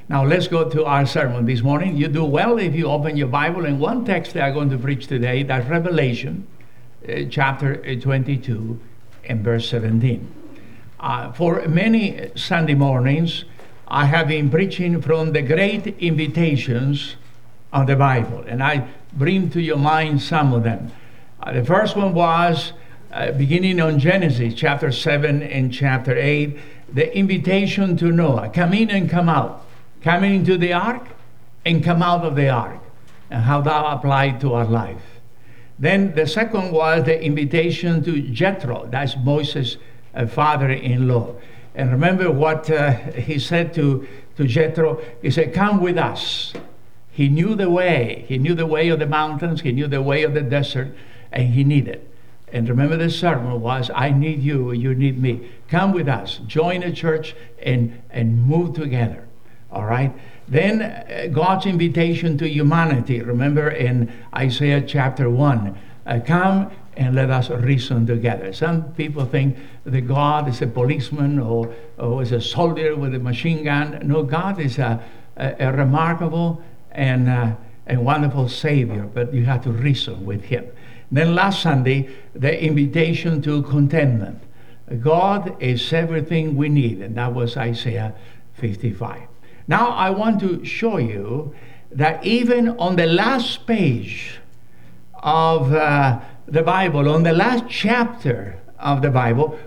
Now let's go to our sermon this morning. You do well if you open your Bible. And one text that I'm going to preach today, that's Revelation chapter 22 and verse 17. For many Sunday mornings, I have been preaching from the great invitations of the Bible. And I bring to your mind some of them. The first one was beginning on Genesis chapter 7 and chapter 8, the invitation to Noah, come in and come out, come into the ark and come out of the ark, and how that applied to our life. Then the second was the invitation to Jethro, that's Moses' father-in-law. And remember what he said to Jethro. He said, come with us. He knew the way. He knew the way of the mountains. He knew the way of the desert, and he needed. And remember the sermon was, I need you, you need me. Come with us, join a church, and move together. All right? Then God's invitation to humanity. Remember in Isaiah chapter 1, come and let us reason together. Some people think that God is a policeman or is a soldier with a machine gun. No, God is a remarkable and wonderful Savior, but you have to reason with him. Then last Sunday, the invitation to contentment. God is everything we need, and that was Isaiah 55. Now I want to show you that even on the last page of the Bible, on the last chapter of the Bible,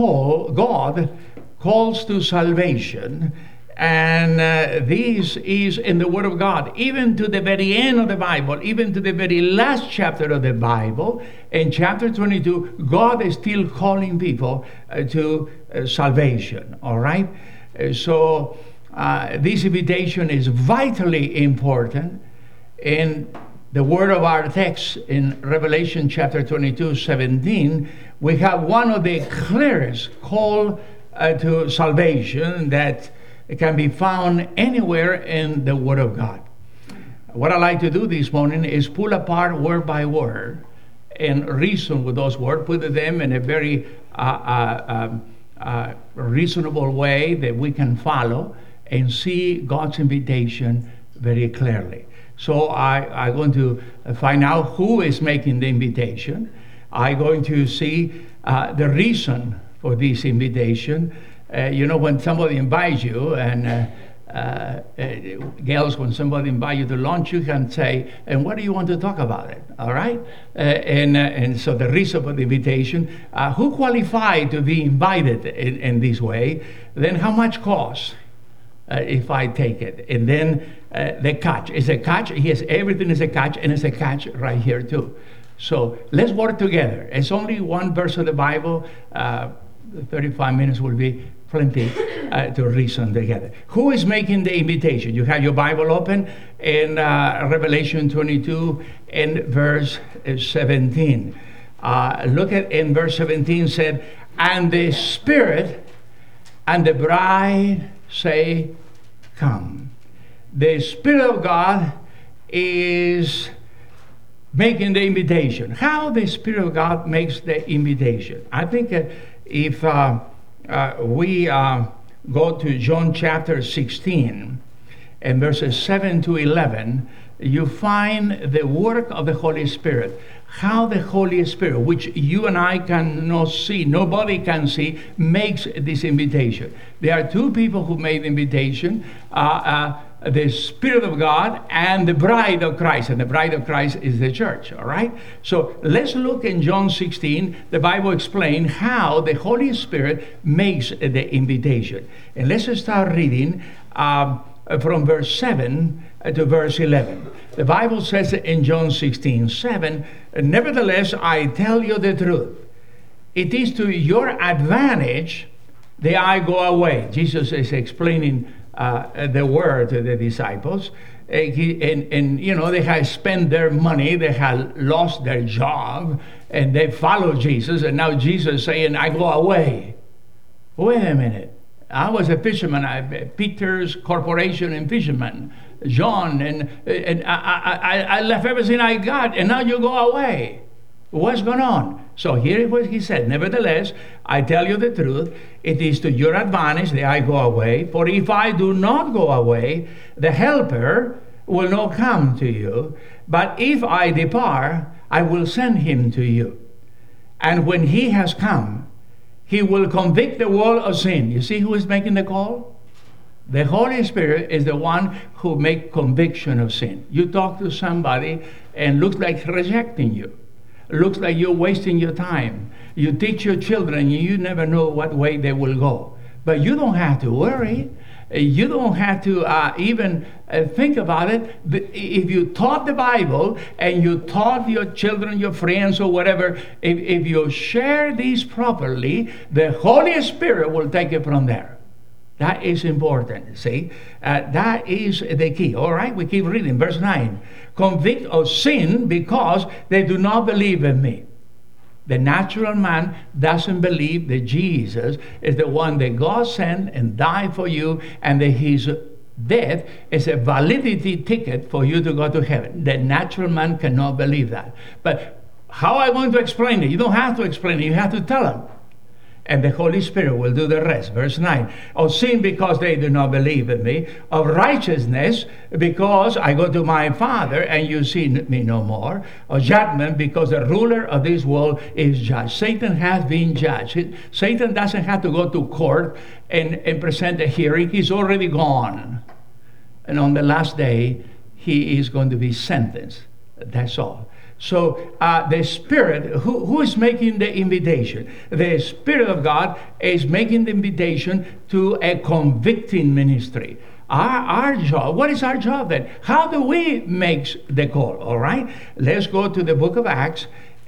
God calls to salvation. And this is in the Word of God, even to the very end of the Bible, even to the very last chapter of the Bible. In chapter 22, God is still calling people to salvation, all right? So this invitation is vitally important. In the word of our text in Revelation chapter 22, 17, we have one of the clearest call to salvation that it can be found anywhere in the Word of God. What I like to do this morning is pull apart word by word and reason with those words, put them in a very reasonable way that we can follow and see God's invitation very clearly. So I'm going to find out who is making the invitation. I'm going to see the reason for this invitation. When somebody invites you, and girls, when somebody invites you to lunch, you can say, and what do you want to talk about it? All right? And so the reason for the invitation, who qualified to be invited in this way? Then how much cost if I take it? And then the catch. Is a catch? Yes, everything is a catch, and it's a catch right here too. So let's work together. It's only one verse of the Bible. 35 minutes will be plenty to reason together. Who is making the invitation? You have your Bible open in Revelation 22 and verse 17. Look at in verse 17 said, and the Spirit and the bride say, come. The Spirit of God is making the invitation. How the Spirit of God makes the invitation? I think if we go to John chapter 16 and verses 7 to 11, you find the work of the Holy Spirit. How the Holy Spirit, which you and I cannot see, nobody can see, makes this invitation. There are two people who made the invitation. The Spirit of God and the bride of Christ. And the bride of Christ is the church, all right? So let's look in John 16. The Bible explains how the Holy Spirit makes the invitation. And let's start reading from verse 7 to verse 11. The Bible says in John 16, 7, nevertheless, I tell you the truth. It is to your advantage that I go away. Jesus is explaining the word to the disciples. They had spent their money, they had lost their job, and they followed Jesus, and now Jesus is saying, I go away. Wait a minute. I was a fisherman, Peter's Corporation and fisherman, John, and I left everything I got, and now you go away. What's going on? So here is what he said. Nevertheless, I tell you the truth. It is to your advantage that I go away. For if I do not go away, the Helper will not come to you. But if I depart, I will send him to you. And when he has come, he will convict the world of sin. You see who is making the call? The Holy Spirit is the one who makes conviction of sin. You talk to somebody and looks like rejecting you. Looks like you're wasting your time. You teach your children and you never know what way they will go. But you don't have to worry. You don't have to even think about it. If you taught the Bible and you taught your children, your friends or whatever, if you share these properly, the Holy Spirit will take it from there. That is important, see? That is the key. All right, we keep reading. Verse 9. Convict of sin because they do not believe in me. The natural man doesn't believe that Jesus is the one that God sent and died for you, and that his death is a validity ticket for you to go to heaven. The natural man cannot believe that. But how am I going to explain it? You don't have to explain it. You have to tell him. And the Holy Spirit will do the rest. Verse 9. Of sin because they do not believe in me. Of righteousness because I go to my Father and you see me no more. Of judgment because the ruler of this world is judged. Satan has been judged. Satan doesn't have to go to court and present a hearing. He's already gone. And on the last day, he is going to be sentenced. That's all. So the Spirit, who is making the invitation? The Spirit of God is making the invitation to a convicting ministry. Our job, what is our job then? How do we make the call? All right, let's go to the book of Acts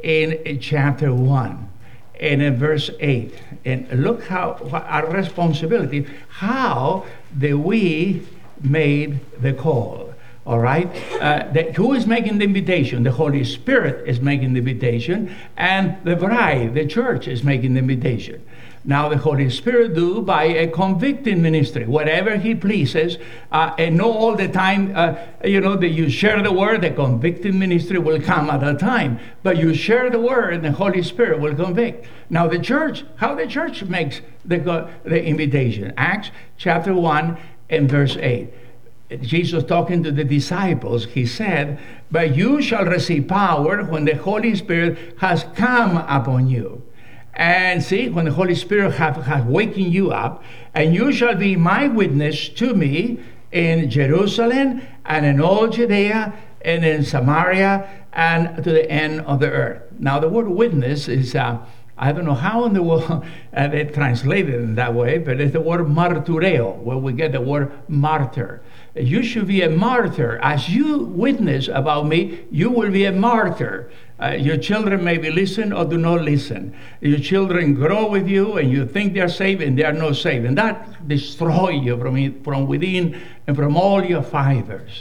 in chapter 1 and in verse 8. And look how our responsibility, how do we made the call? All right, who is making the invitation? The Holy Spirit is making the invitation, and the bride, the church, is making the invitation. Now the Holy Spirit do by a convicting ministry, whatever he pleases, and not all the time, that you share the word, the convicting ministry will come at a time, but you share the word and the Holy Spirit will convict. Now the church, how the church makes the invitation? Acts chapter 1 and verse 8. Jesus talking to the disciples, he said, but you shall receive power when the Holy Spirit has come upon you. And see, when the Holy Spirit has wakened you up, and you shall be my witness to me in Jerusalem and in all Judea and in Samaria and to the end of the earth. Now the word witness is, I don't know how in the world they translate it in that way, but it's the word martureo, where we get the word martyr. You should be a martyr. As you witness about me, you will be a martyr. Your children maybe listen or do not listen. Your children grow with you and you think they're saved and they are not saved. And that destroys you from within and from all your fibers,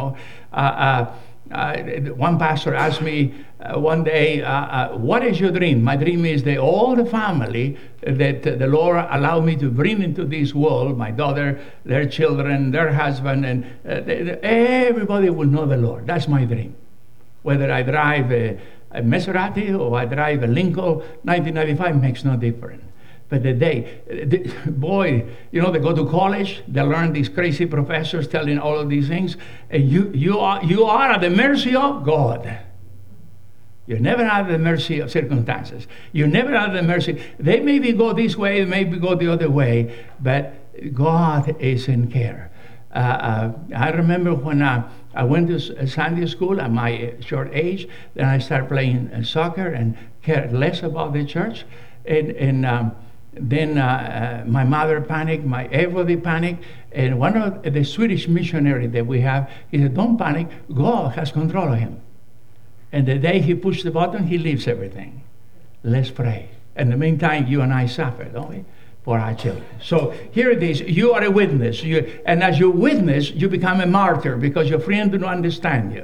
one pastor asked me one day, what is your dream? My dream is that all the family that the Lord allowed me to bring into this world, my daughter, their children, their husband, and everybody will know the Lord. That's my dream. Whether I drive a Maserati or I drive a Lincoln 1995 makes no difference. But they go to college, they learn these crazy professors telling all of these things, and you are at the mercy of God. You're never at the mercy of circumstances. You're never at the mercy. They maybe go this way, maybe go the other way, but God is in care. I remember when I went to Sunday school at my short age, then I started playing soccer and cared less about the church, and then my mother panicked, everybody panicked, and one of the Swedish missionary that we have, he said, don't panic, God has control of him. And the day he pushed the button, he leaves everything. Let's pray. In the meantime, you and I suffer, don't we? For our children. So here it is, you are a witness. And as you witness, you become a martyr because your friends do not understand you.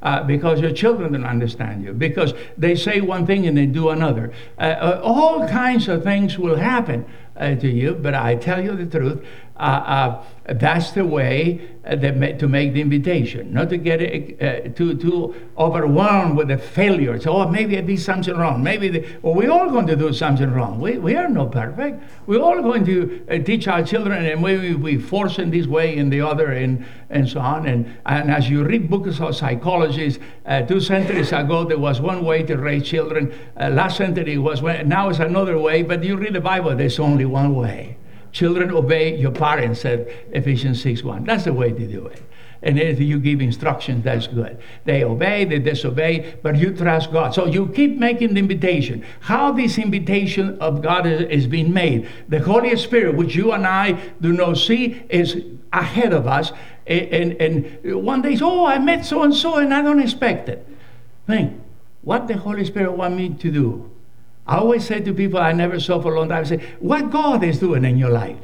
because your children don't understand you, because they say one thing and they do another. All kinds of things will happen to you, but I tell you the truth, that's the way to make the invitation, not to get too overwhelmed with the failures. Oh, maybe I did something wrong. We're all going to do something wrong. We are not perfect. We're all going to teach our children, and we force in this way and the other, and so on. And as you read books of psychologists, 2 centuries ago there was one way to raise children. Last century was now it's another way. But you read the Bible, there's only one way. Children, obey your parents, said Ephesians 6:1. That's the way to do it. And if you give instructions, that's good. They obey, they disobey, but you trust God. So you keep making the invitation. How this invitation of God is being made. The Holy Spirit, which you and I do not see, is ahead of us. And one day, I met so-and-so and I don't expect it. Think, what the Holy Spirit want me to do? I always say to people I never saw for a long time, I say, what God is doing in your life?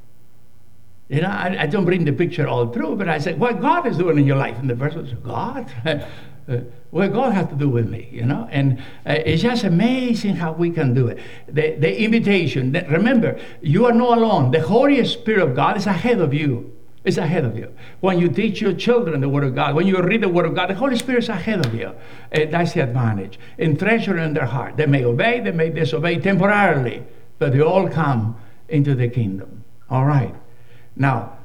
You know, I don't bring the picture all through, but I say, what God is doing in your life? And the person says, God? What God has to do with me, you know? And it's just amazing how we can do it. The invitation, remember, you are not alone. The Holy Spirit of God is ahead of you. It's ahead of you. When you teach your children the Word of God, when you read the Word of God, the Holy Spirit is ahead of you. That's the advantage. And treasure in their heart. They may obey, they may disobey temporarily, but they all come into the kingdom. All right. Now,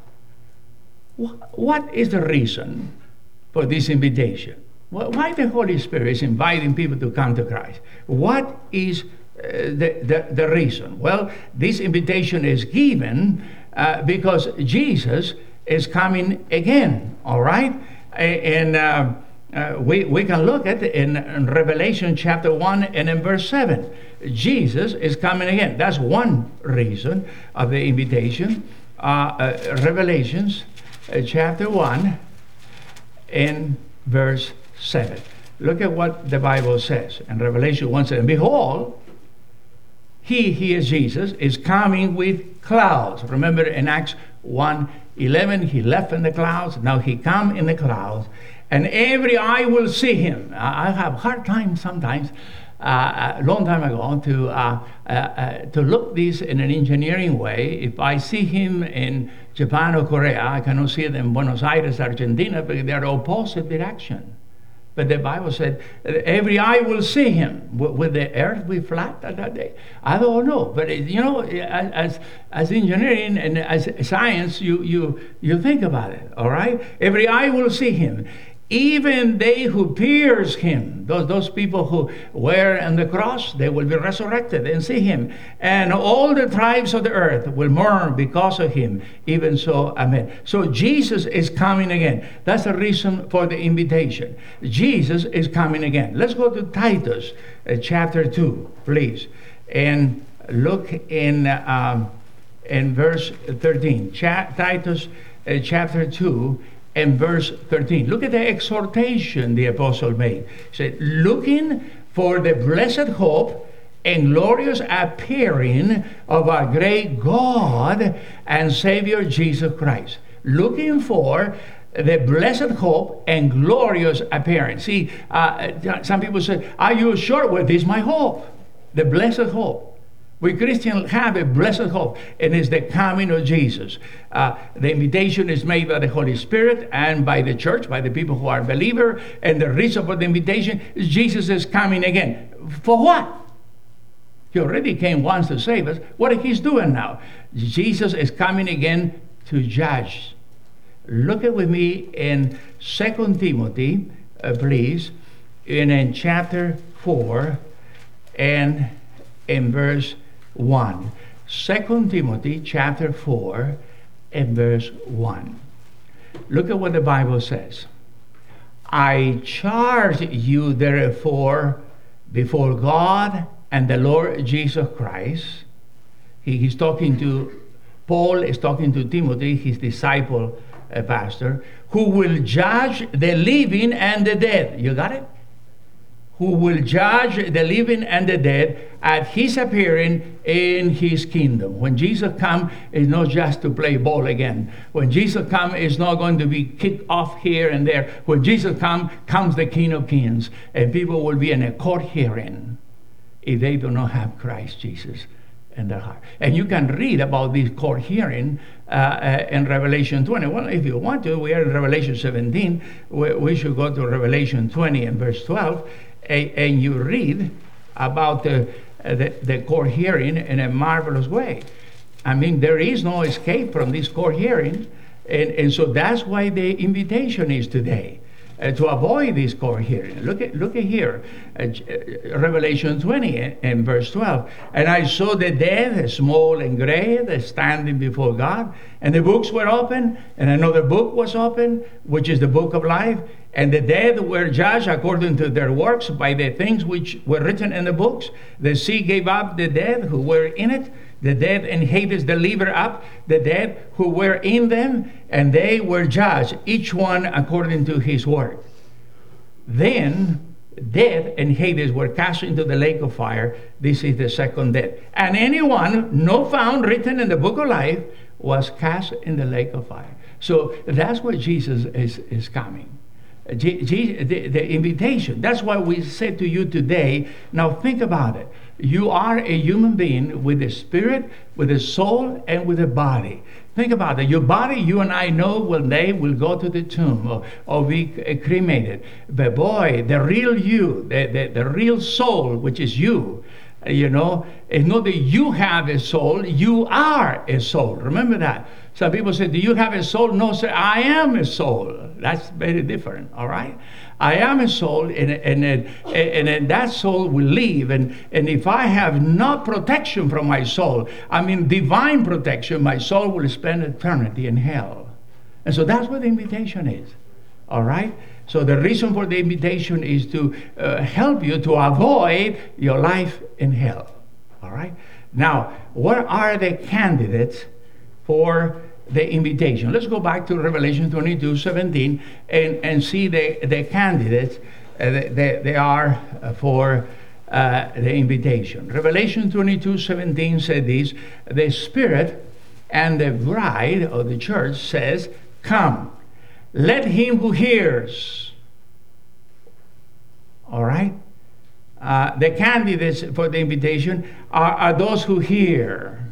what is the reason for this invitation? Why the Holy Spirit is inviting people to come to Christ? What is the reason? Well, this invitation is given because Jesus is coming again, all right? And we can look at it in Revelation chapter 1 and in verse 7. Jesus is coming again. That's one reason of the invitation. Revelations chapter 1 and verse 7. Look at what the Bible says in Revelation 1:7. Behold, he is Jesus, is coming with clouds. Remember in Acts 1:11, he left in the clouds. Now he come in the clouds, and every eye will see him. I have a hard time sometimes, a long time ago, to look this in an engineering way. If I see him in Japan or Korea, I cannot see it in Buenos Aires, Argentina, because they are opposite direction. But the Bible said, every eye will see him. Will the earth be flat at that day? I don't know. But, you know, as engineering and as science, you think about it, all right? Every eye will see him. Even they who pierce him, those people who wear on the cross, they will be resurrected and see him. And all the tribes of the earth will mourn because of him. Even so, amen. So Jesus is coming again. That's the reason for the invitation. Jesus is coming again. Let's go to Titus chapter 2, please. And look in verse 13. Titus chapter 2. And verse 13. Look at the exhortation the apostle made. He said, looking for the blessed hope and glorious appearing of our great God and Savior Jesus Christ. Looking for the blessed hope and glorious appearance. See, some people say, are you sure? Well, this is my hope. The blessed hope. We Christians have a blessed hope, and it's the coming of Jesus. The invitation is made by the Holy Spirit and by the church, by the people who are believers, and the reason for the invitation is Jesus is coming again. For what? He already came once to save us. What he's doing now? Jesus is coming again to judge. Look at with me in 2 Timothy, please, in chapter 4 and in verse 1. 2 Timothy chapter 4 and verse 1. Look at what the Bible says. I charge you therefore before God and the Lord Jesus Christ. He's talking to, Paul is talking to Timothy, his disciple pastor, who will judge the living and the dead. You got it? Who will judge the living and the dead at his appearing in his kingdom. When Jesus comes, it's not just to play ball again. When Jesus comes, it's not going to be kicked off here and there. When Jesus comes the King of Kings, and people will be in a court hearing if they do not have Christ Jesus in their heart. And you can read about this court hearing in Revelation 20. Well, if you want to, we are in Revelation 17. We should go to Revelation 20 and verse 12, and you read about the court hearing in a marvelous way. I mean, there is no escape from this court hearing, and so that's why the invitation is today. To avoid this court hearing. Look at here, Revelation 20 and verse 12. And I saw the dead, small and great, standing before God, and the books were open, and another book was open, which is the book of life. And the dead were judged according to their works by the things which were written in the books. The sea gave up the dead who were in it. The dead and Hades delivered up the dead who were in them, and they were judged, each one according to his work. Then death and Hades were cast into the lake of fire. This is the second death. And anyone not found written in the book of life was cast in the lake of fire. So that's where Jesus is coming. The invitation. That's why we say to you today, now think about it. You are a human being with a spirit, with a soul, and with a body. Think about it. Your body, you and I know, one day will go to the tomb or be cremated. But boy, the real you, the real soul, which is you, it's not that you have a soul, you are a soul. Remember that. Some people say, do you have a soul? No, sir, I am a soul. That's very different, all right? I am a soul, and that soul will live. And if I have no protection from my soul, I mean divine protection, my soul will spend eternity in hell. And so that's what the invitation is, all right? So the reason for the invitation is to help you to avoid your life in hell, all right? Now, what are the candidates for the invitation? Let's go back to Revelation 22:17 and see the candidates they are for the invitation. Revelation 22:17 said this: the Spirit and the bride of the church says, come. Let him who hears. All right? The candidates for the invitation are those who hear.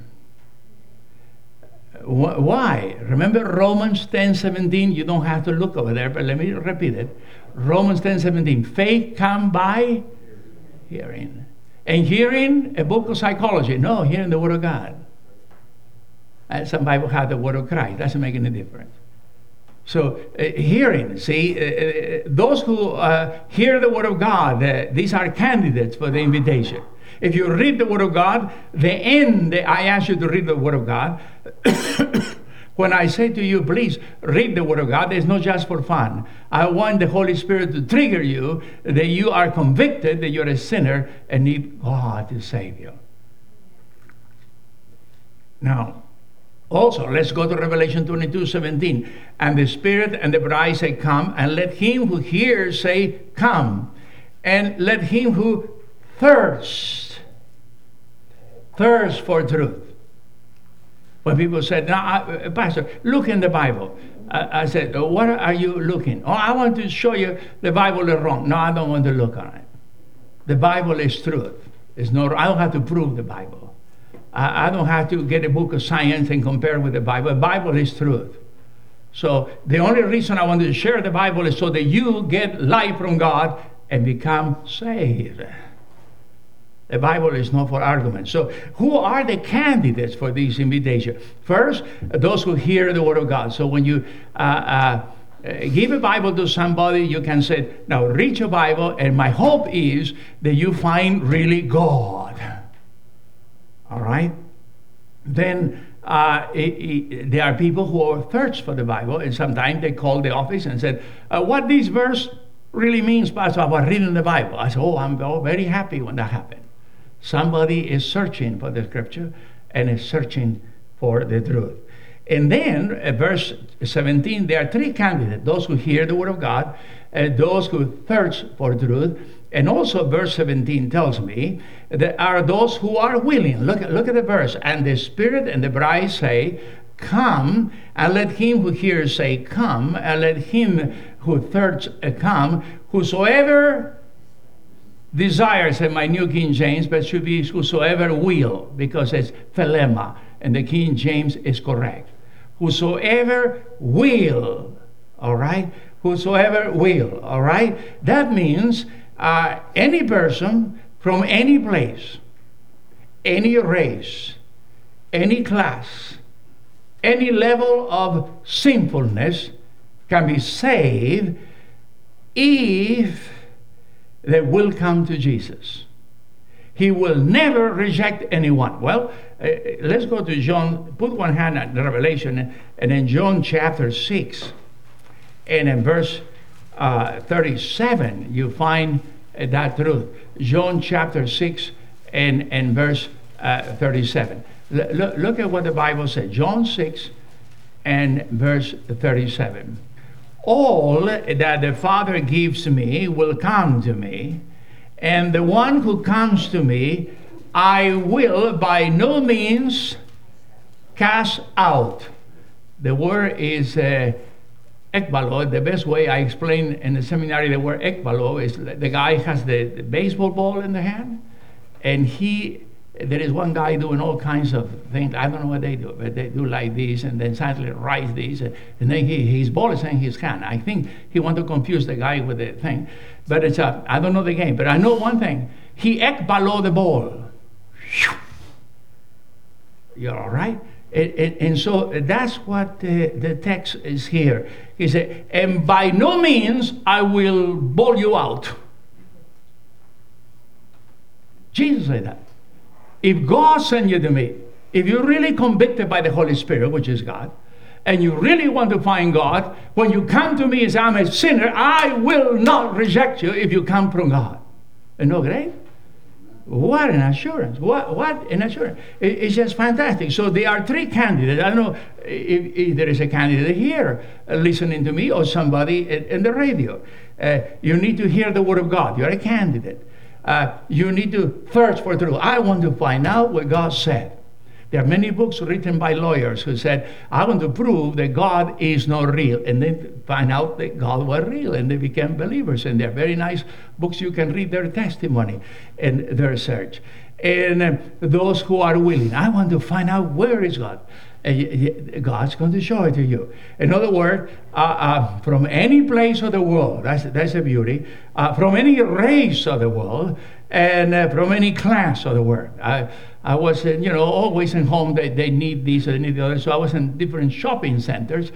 Why? Remember Romans 10:17? You don't have to look over there, but let me repeat it. Romans 10:17. Faith comes by hearing. And hearing a book of psychology. No, hearing the Word of God. And some Bible have the Word of Christ. Doesn't make any difference. So hearing, see, those who hear the Word of God, these are candidates for the invitation. If you read the Word of God, I ask you to read the Word of God. When I say to you, please read the Word of God, it's not just for fun. I want the Holy Spirit to trigger you that you are convicted that you're a sinner and need God to save you. Now, also, let's go to Revelation 22:17. And the Spirit and the bride say, come, and let him who hears say, come. And let him who thirsts for truth. When people said, no, Pastor, look in the Bible. I said, what are you looking? Oh, I want to show you the Bible is wrong. No, I don't want to look on it. The Bible is truth. It's not, I don't have to prove the Bible. I don't have to get a book of science and compare with the Bible. The Bible is truth. So the only reason I want to share the Bible is so that you get life from God and become saved. The Bible is not for argument. So who are the candidates for this invitation? First, those who hear the Word of God. So when you give a Bible to somebody, you can say, now read your Bible, and my hope is that you find really God. All right? Then there are people who are thirst for the Bible, and sometimes they call the office and said, what this verse really means, Pastor, about reading the Bible. I said, I'm very happy when that happened. Somebody is searching for the Scripture and is searching for the truth. And then, verse 17, there are three candidates: those who hear the word of God, those who thirst for truth, and also verse 17 tells me there are those who are willing. Look at the verse. And the Spirit and the bride say, come, and let him who hears say, come, and let him who thirsts come. Whosoever desires, in my New King James, but should be whosoever will, because it's philema, and the King James is correct. Whosoever will, all right? Whosoever will, all right? That means any person from any place, any race, any class, any level of sinfulness can be saved if they will come to Jesus. He will never reject anyone. Well, let's go to John. Put one hand on the Revelation, and in John chapter 6, and in verse 37, you find that truth. John chapter 6 and verse 37. Look at what the Bible says. John 6 and verse 37. All that the Father gives me will come to me, and the one who comes to me I will by no means cast out. The word is ekbalo. The best way I explain in the seminary the word ekbalo is the guy has the baseball ball in the hand, and there is one guy doing all kinds of things. I don't know what they do, but they do like this, and then suddenly rise this, and then his ball is in his hand. I think he wants to confuse the guy with the thing, but it's I don't know the game, but I know one thing. He ekbalo the ball. You're all right? And so that's what the text is here. He said, and by no means I will ball you out. Jesus said that. If God sent you to me, if you're really convicted by the Holy Spirit, which is God, and you really want to find God, when you come to me and say, I'm a sinner, I will not reject you if you come from God. Isn't that great? What an assurance. What an assurance. It's just fantastic. So there are three candidates. I don't know if there is a candidate here listening to me or somebody in the radio. You need to hear the word of God. You're a candidate. You need to thirst for truth. I want to find out what God said. There are many books written by lawyers who said, I want to prove that God is not real. And then find out that God was real, and they became believers. And they're very nice books. You can read their testimony and their search. And those who are willing, I want to find out where is God. God's going to show it to you. In other words, from any place of the world, that's the beauty, from any race of the world, and from any class of the world. I was, always in home. They need this, they need the other. So I was in different shopping centers,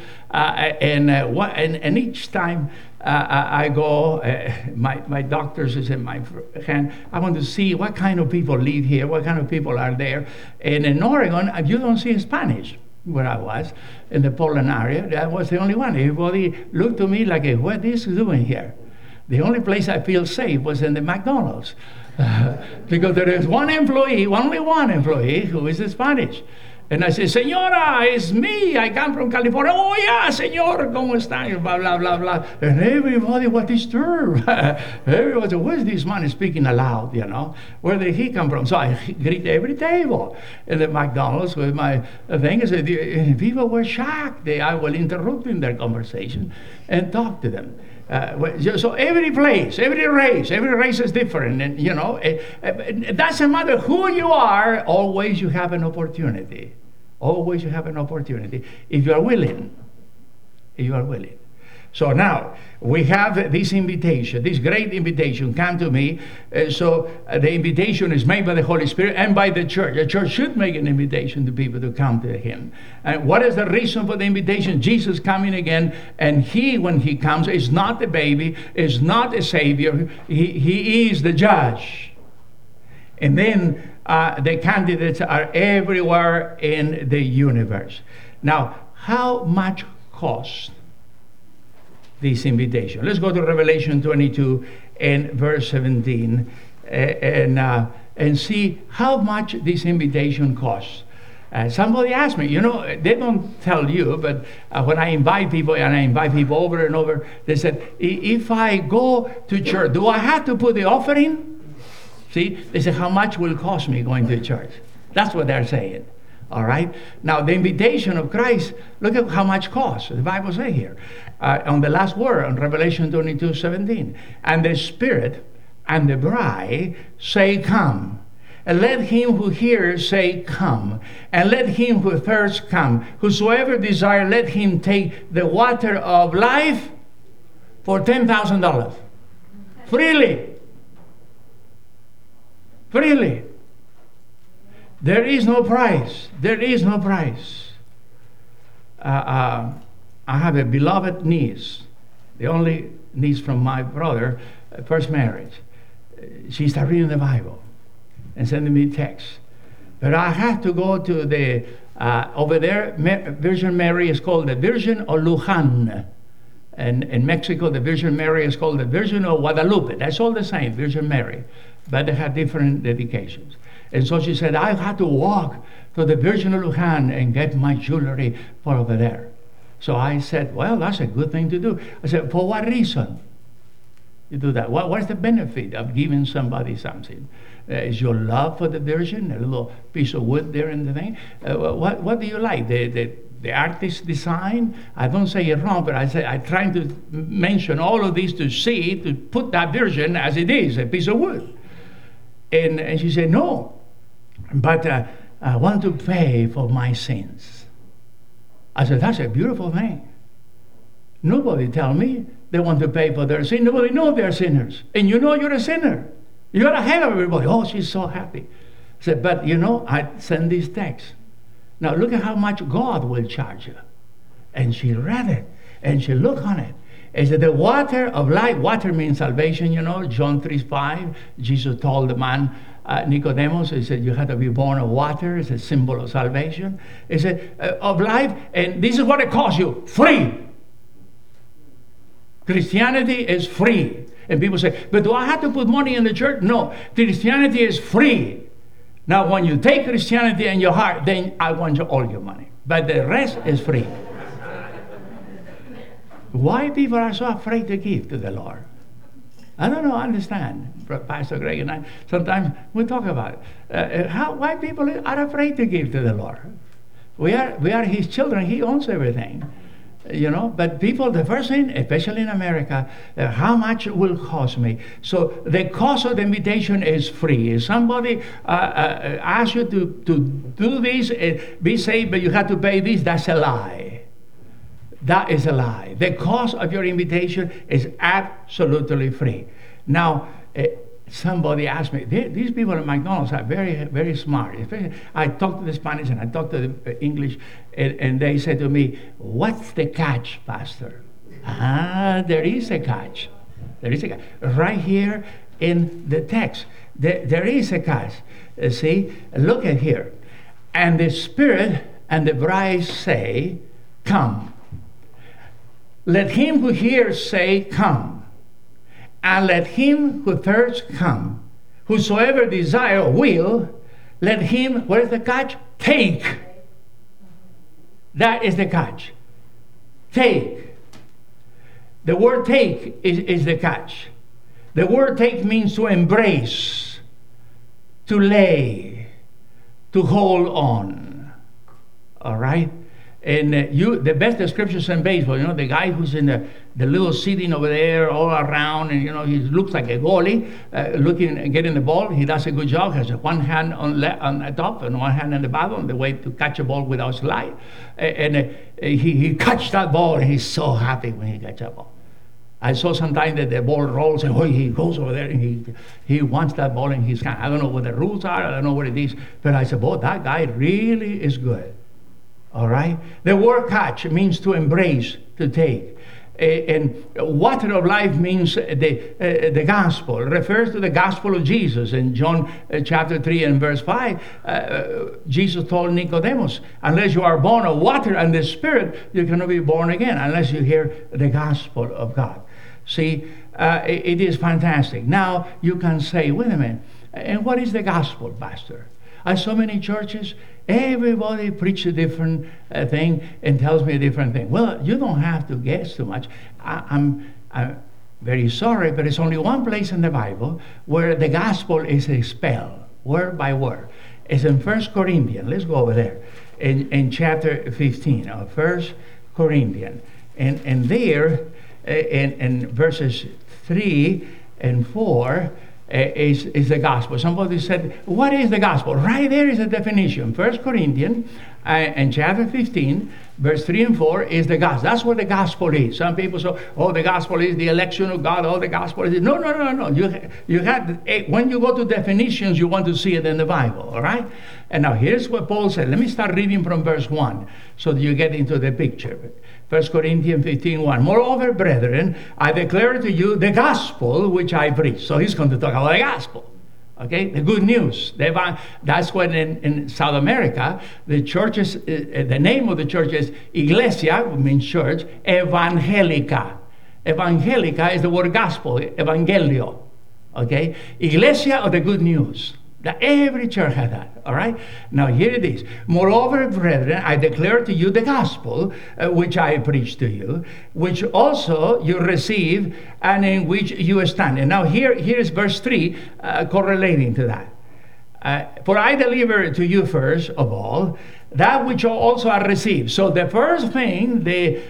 and each time I go, my doctors is in my hand. I want to see what kind of people live here, what kind of people are there. And in Oregon, you don't see Spanish. Where I was in the Portland area, that was the only one. Everybody looked to me like, what is he doing here? The only place I feel safe was in the McDonald's. Because there is only one employee who is Spanish. And I say, Señora, it's me. I come from California. Oh, yeah, Señor, ¿cómo está? Blah, blah, blah, blah. And everybody was disturbed. Everybody said, where's this man speaking aloud, Where did he come from? So I greet every table in the McDonald's with my thing. I said, people were shocked. I was interrupting their conversation and talk to them. So every place, every race is different. And, it doesn't matter who you are, always you have an opportunity. Always you have an opportunity if you are willing. If you are willing. So now we have this invitation, this great invitation, come to me. The invitation is made by the Holy Spirit and by the church. The church should make an invitation to people to come to him. And what is the reason for the invitation? Jesus coming again, and when he comes, is not a baby, is not a savior. He is the judge. And then the candidates are everywhere in the universe. Now, how much cost this invitation? Let's go to Revelation 22 and verse 17 and see how much this invitation costs. Somebody asked me, they don't tell you, but when I invite people, and I invite people over and over, they said, if I go to church, do I have to put the offering? See, they said, how much will it cost me going to church? That's what they're saying. All right? Now, the invitation of Christ, look at how much costs. The Bible says here, on the last word, on Revelation 22:17, and the Spirit and the bride say, come. And let him who hears say, come. And let him who thirsts come. Whosoever desire, let him take the water of life for $10,000. Freely. Freely. There is no price. There is no price. I have a beloved niece, the only niece from my brother, first marriage. She started reading the Bible and sending me texts. But I have to go to the, over there, Virgin Mary is called the Virgin of Luján. And in Mexico, the Virgin Mary is called the Virgin of Guadalupe. That's all the same, Virgin Mary. But they have different dedications. And so she said, I have to walk to the Virgin of Luján and get my jewelry for over there. So I said, well, that's a good thing to do. I said, for what reason you do that? What's the benefit of giving somebody something? Is your love for the Virgin, a little piece of wood there in the thing? What do you like? The artist's design? I don't say it wrong, but I'm trying to mention all of these to put that Virgin as it is, a piece of wood. And she said, no, but I want to pay for my sins. I said, that's a beautiful thing. Nobody tell me they want to pay for their sin. Nobody knows they're sinners. And you know you're a sinner. You're ahead of everybody. Oh, she's so happy. I said, but I send these texts. Now look at how much God will charge you. And she read it. And she looked on it. It said, the water of life. Water means salvation, John 3:5. Jesus told the man, Nicodemus, he said, you have to be born of water. It's a symbol of salvation. He said, of life. And this is what it costs you. Free. Christianity is free. And people say, but do I have to put money in the church? No. Christianity is free. Now, when you take Christianity in your heart, then I want all your money. But the rest is free. Why people are so afraid to give to the Lord? I don't know, I understand. Pastor Greg and I, sometimes we talk about it. Why people are afraid to give to the Lord? We are his children. He owns everything. But people, the first thing, especially in America, how much will cost me? So the cost of the invitation is free. If somebody asks you to do this, be saved, but you have to pay this, that's a lie. That is a lie. The cost of your invitation is absolutely free. Now, somebody asked me, these people at McDonald's are very, very smart. I talked to the Spanish and I talked to the English, and they said to me, what's the catch, Pastor? There is a catch. There is a catch. Right here in the text, there is a catch. See, look at here. And the Spirit and the bride say, come. Let him who hears say, come. And let him who thirsts come. Whosoever desire will, let him, what is the catch? Take. That is the catch. Take. The word take is the catch. The word take means to embrace, to lay, to hold on. All right? And the best descriptions in baseball, the guy who's in the little seating over there all around, and he looks like a goalie, looking and getting the ball. He does a good job. Has one hand on the top and one hand on the bottom, the way to catch a ball without slide. And he catches that ball, and he's so happy when he catches that ball. I saw sometimes that the ball rolls, and he goes over there, and he wants that ball in his hand. I don't know what the rules are. I don't know what it is. But I said, boy, that guy really is good. All right? The word catch means to embrace, to take. And water of life means the gospel. It refers to the gospel of Jesus. In John chapter 3 and verse 5, Jesus told Nicodemus, unless you are born of water and the Spirit, you cannot be born again unless you hear the gospel of God. See, it is fantastic. Now you can say, wait a minute, and what is the gospel, Pastor? At so many churches, everybody preaches a different thing and tells me a different thing. Well, you don't have to guess too much. I'm very sorry, but it's only one place in the Bible where the gospel is expelled, word by word. It's in 1 Corinthians. Let's go over there. In chapter 15 of 1 Corinthians. And there, in verses 3 and 4, is the gospel. Somebody said, what is the gospel? Right there is a definition. 1 Corinthians in chapter 15, verse 3 and 4 is the gospel. That's what the gospel is. Some people say, oh, the gospel is the election of God. Oh, the gospel is... No. You have, when you go to definitions, you want to see it in the Bible, all right? And now here's what Paul said. Let me start reading from verse 1 so that you get into the picture. 1 Corinthians 15:1. Moreover, brethren, I declare to you the gospel which I preach. So he's going to talk about the gospel. Okay, the good news. That's when in South America, the churches, the name of the church is Iglesia, which means church, Evangelica. Evangelica is the word gospel, Evangelio. Okay, Iglesia of the good news. That every church has that, all right? Now here it is. Moreover, brethren, I declare to you the gospel which I preach to you, which also you receive and in which you stand. And now here is verse 3 correlating to that. For I deliver to you first of all that which also I received. So the first thing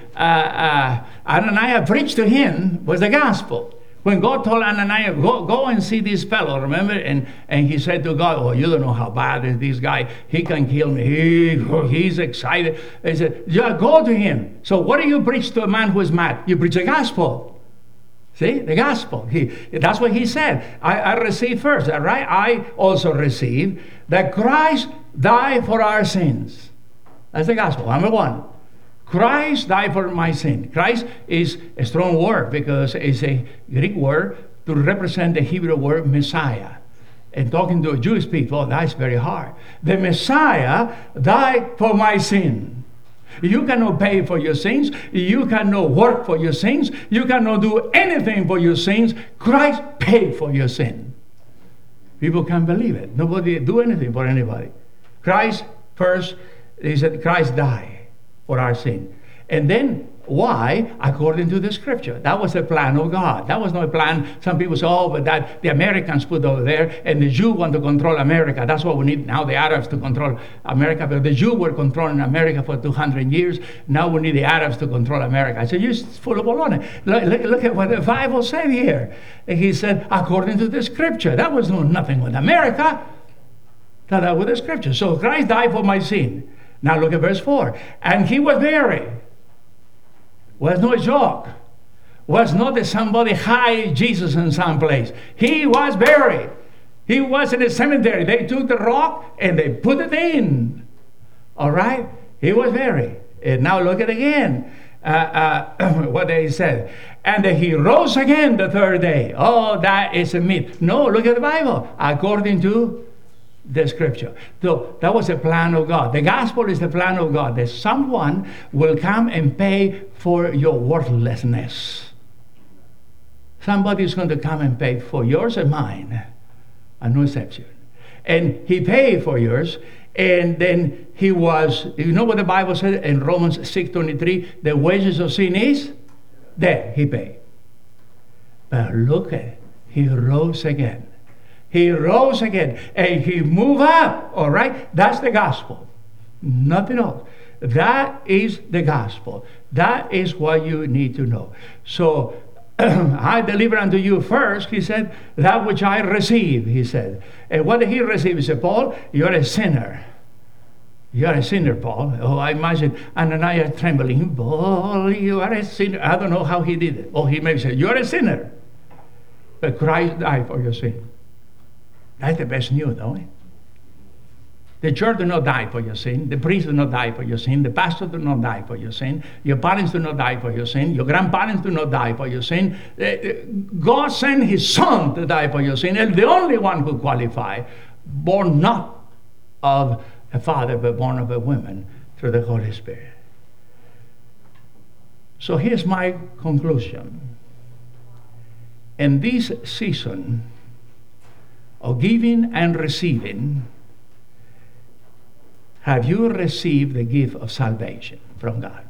Ananias preached to him was the gospel. When God told Ananias, go and see this fellow, remember? And he said to God, oh, you don't know how bad is this guy. He can kill me. He's excited. He said, yeah, go to him. So what do you preach to a man who is mad? You preach the gospel. See, the gospel. That's what he said. I received first, all right? I also received that Christ died for our sins. That's the gospel, number one. Christ died for my sin. Christ is a strong word because it's a Greek word to represent the Hebrew word Messiah. And talking to Jewish people, that's very hard. The Messiah died for my sin. You cannot pay for your sins. You cannot work for your sins. You cannot do anything for your sins. Christ paid for your sin. People can't believe it. Nobody do anything for anybody. Christ first, he said, Christ died for our sin. And then why? According to the scripture. That was the plan of God. That was not a plan. Some people say, oh, but that the Americans put over there and the Jews want to control America. That's what we need now, the Arabs to control America. But the Jews were controlling America for 200 years. Now we need the Arabs to control America. I said, you're full of baloney. Look at what the Bible said here. He said, according to the scripture. That was nothing with America. That was the scripture. So Christ died for my sin. Now look at verse 4. And he was buried. Was no joke. Was not that somebody hide Jesus in some place. He was buried. He was in a cemetery. They took the rock and they put it in. All right? He was buried. And now look at it again. What they said. And he rose again the third day. Oh, that is a myth. No, look at the Bible. According to the scripture. So that was the plan of God. The gospel is the plan of God, that someone will come and pay for your worthlessness. Somebody is going to come and pay for yours and mine. No exception. And he paid for yours. And then he was, you know what the Bible said in Romans 6:23, the wages of sin is death. He paid. But look at it. He rose again. He rose again and he moved up. All right? That's the gospel. Nothing else. That is the gospel. That is what you need to know. So, I deliver unto you first, he said, that which I receive, he said. And what did he receive? He said, Paul, you're a sinner. You're a sinner, Paul. Oh, I imagine Ananias trembling. Paul, you are a sinner. I don't know how he did it. Oh, he may say, you're a sinner. But Christ died for your sin. That's the best news, don't it? The church do not die for your sin. The priest do not die for your sin. The pastor do not die for your sin. Your parents do not die for your sin. Your grandparents do not die for your sin. God sent his son to die for your sin. And the only one who qualified, born not of a father, but born of a woman through the Holy Spirit. So here's my conclusion. In this season of giving and receiving, Have you received the gift of salvation from God?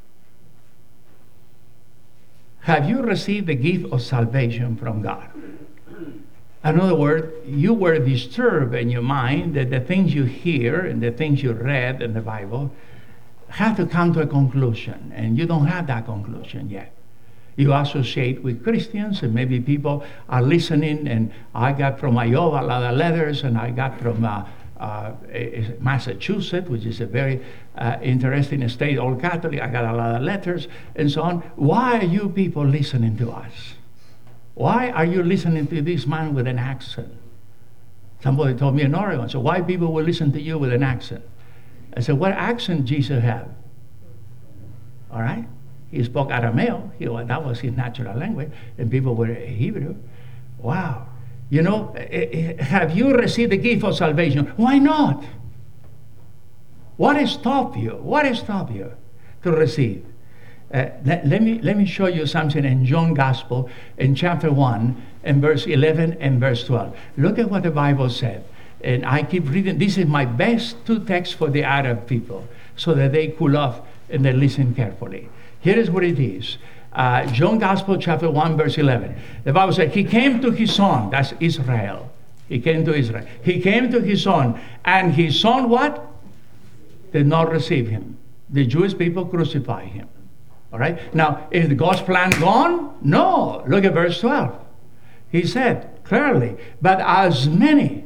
Have you received the gift of salvation from God? In other words, you were disturbed in your mind that the things you hear and the things you read in the Bible have to come to a conclusion, and you don't have that conclusion yet. You associate with Christians, and maybe people are listening, and I got from Iowa a lot of letters, and I got from Massachusetts, which is a very interesting state, all Catholic. I got a lot of letters and so on. Why are you people listening to us? Why are you listening to this man with an accent? Somebody told me in Oregon, so why people will listen to you with an accent? I said, what accent Jesus have? All right? He spoke Aramaic. That was his natural language, and people were Hebrew. Wow. You know, have you received the gift of salvation? Why not? What has stopped you? What has stopped you to receive? Let me show you something in John Gospel in chapter 1 and verse 11 and verse 12. Look at what the Bible said. And I keep reading. This is my best two texts for the Arab people so that they cool off and they listen carefully. Here is what it is. John Gospel chapter 1 verse 11. The Bible said, he came to his son, that's Israel. He came to Israel. He came to his son, and his son what? Did not receive him. The Jewish people crucified him. All right? Now, is God's plan gone? No. Look at verse 12. He said clearly, but as many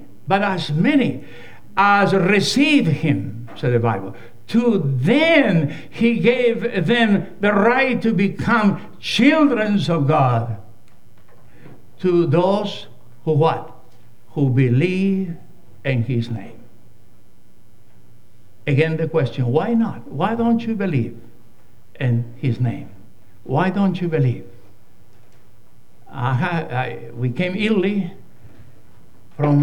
as receive him, said the Bible, to them he gave them the right to become children of God. To those who what? Who believe in his name. Again, the question, why not? Why don't you believe in his name? Why don't you believe? We came early from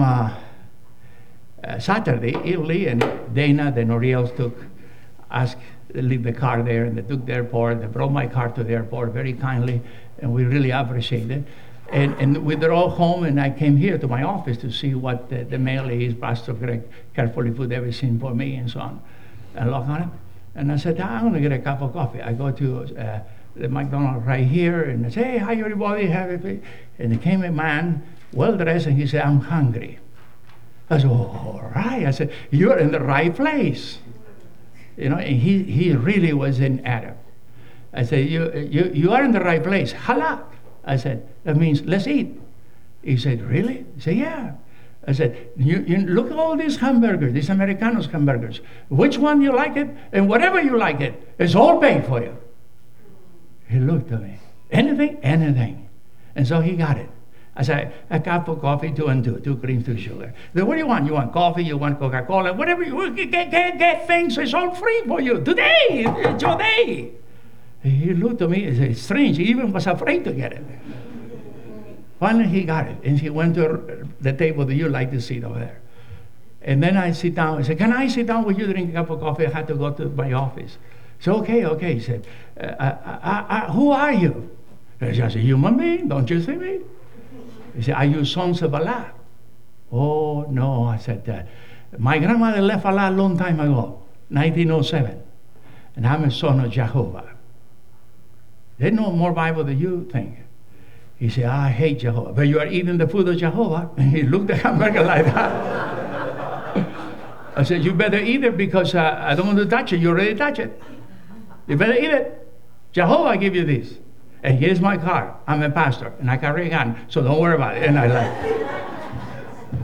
Saturday, early, and Dana, the Noriels asked to leave the car there, and they took the airport. They brought my car to the airport very kindly, and we really appreciate it. And we drove home, and I came here to my office to see what the mail is. Pastor Greg carefully put everything for me and so on, and look on it. And I said, I'm going to get a cup of coffee. I go to the McDonald's right here, and I say, hey, hi, everybody, have it. And there came a man, well-dressed, and he said, I'm hungry. I said, oh, all right. I said, you're in the right place. You know, and he really was an Arab. I said, you are in the right place. Halak. I said, that means let's eat. He said, really? I said, yeah. I said, you look at all these hamburgers, these Americanos hamburgers. Which one you like it? And whatever you like it, it's all paid for you. He looked at me. Anything? Anything. And so he got it. I said, a cup of coffee, 2 and 2, 2 creams, 2 sugar. Then what do you want? You want coffee? You want Coca-Cola? Whatever you want, get things. It's all free for you. Today, it's your day. He looked at me and said, strange. He even was afraid to get it. Finally, he got it. And he went to the table that you like to sit over there. And then I sit down. I said, can I sit down with you, drink a cup of coffee? I had to go to my office. So, okay. He said, who are you? I said, a human being. Don't you see me? He said, are you sons of Allah? Oh, no. I said, my grandmother left Allah a long time ago, 1907. And I'm a son of Jehovah. They know more Bible than you think. He said, I hate Jehovah. But you are eating the food of Jehovah. And he looked at the hamburger like that. I said, you better eat it because I don't want to touch it. You already touched it. You better eat it. Jehovah give you this. And here's my car. I'm a pastor, and I carry a gun, so don't worry about it. And I like,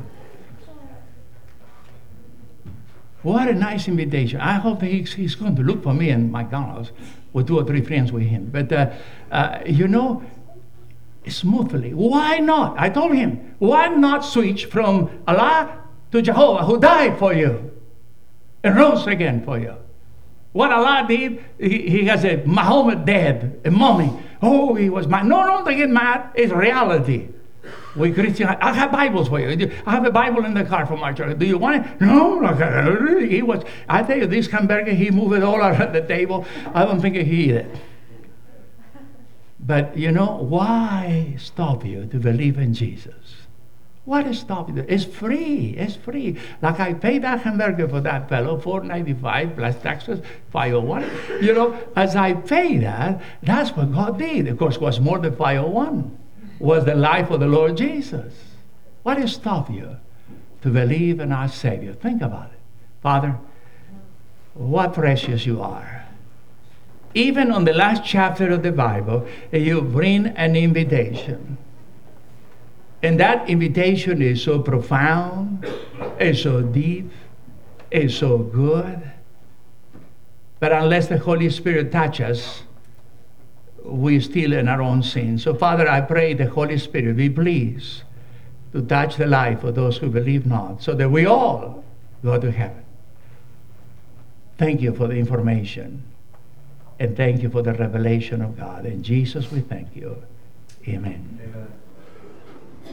what a nice invitation. I hope he's going to look for me in McDonald's with 2 or 3 friends with him. But, smoothly. Why not? I told him, why not switch from Allah to Jehovah, who died for you and rose again for you? What Allah did, he has a Muhammad dead, a mummy. Oh, he was mad. No, don't get mad. It's reality. We Christians, I have Bibles for you. I have a Bible in the car from our church. Do you want it? No. He was. I tell you, this hamburger, he moved it all around the table. I don't think he ate it. But you know, why stop you to believe in Jesus? What is stopping you? It's free. It's free. Like I paid that hamburger for that fellow, $4.95 plus taxes, $5.01. You know, as I pay that, that's what God did. Of course, it was more than $5.01. Was the life of the Lord Jesus. What is stopping you to believe in our Savior? Think about it. Father, what precious you are. Even on the last chapter of the Bible, you bring an invitation. And that invitation is so profound, is so deep, is so good. But unless the Holy Spirit touches us, we're still in our own sin. So, Father, I pray the Holy Spirit be pleased to touch the life of those who believe not, so that we all go to heaven. Thank you for the information. And thank you for the revelation of God. In Jesus, we thank you. Amen.